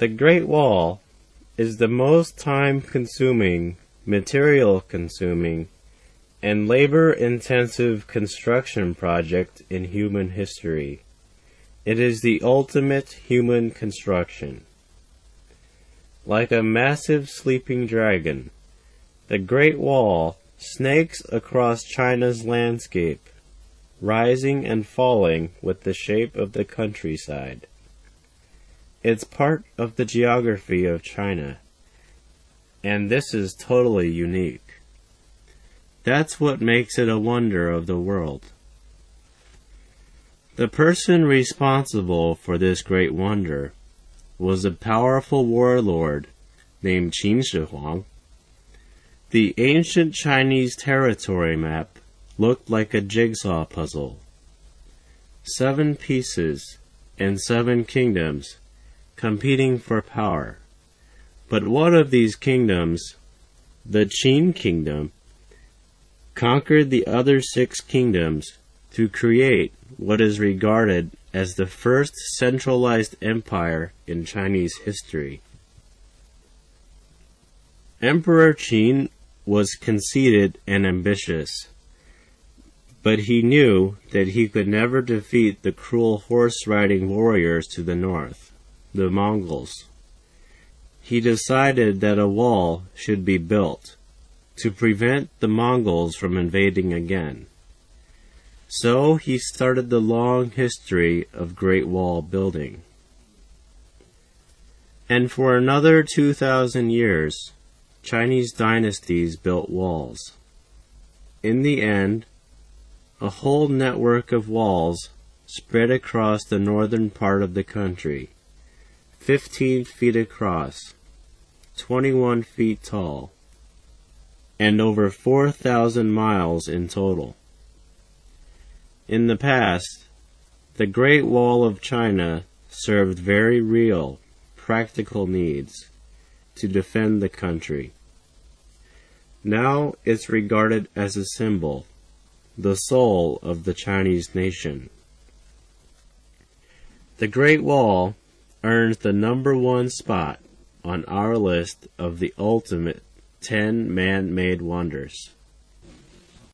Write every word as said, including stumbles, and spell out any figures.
The Great Wall is the most time-consuming, material-consuming, and labor-intensive construction project in human history. It is the ultimate human construction. Like a massive sleeping dragon, the Great Wall snakes across China's landscape, rising and falling with the shape of the countryside. It's part of the geography of China, and this is totally unique. That's what makes it a wonder of the world. The person responsible for this great wonder was a powerful warlord named Qin Shi Huang. The ancient Chinese territory map looked like a jigsaw puzzle. Seven pieces and seven kingdoms competing for power. But one of these kingdoms, the Qin kingdom, conquered the other six kingdoms to create what is regarded as the first centralized empire in Chinese history. Emperor Qin was conceited and ambitious, but he knew that he could never defeat the cruel horse-riding warriors to the north, the Mongols. He decided that a wall should be built to prevent the Mongols from invading again. So he started the long history of Great Wall building. And for another two thousand years, Chinese dynasties built walls. In the end, a whole network of walls spread across the northern part of the country, fifteen feet across, twenty-one feet tall, and over four thousand miles in total. In the past, the Great Wall of China served very real, practical needs to defend the country. Now it's regarded as a symbol, the soul of the Chinese nation. The Great Wall earns the number one spot on our list of the ultimate ten man-made wonders.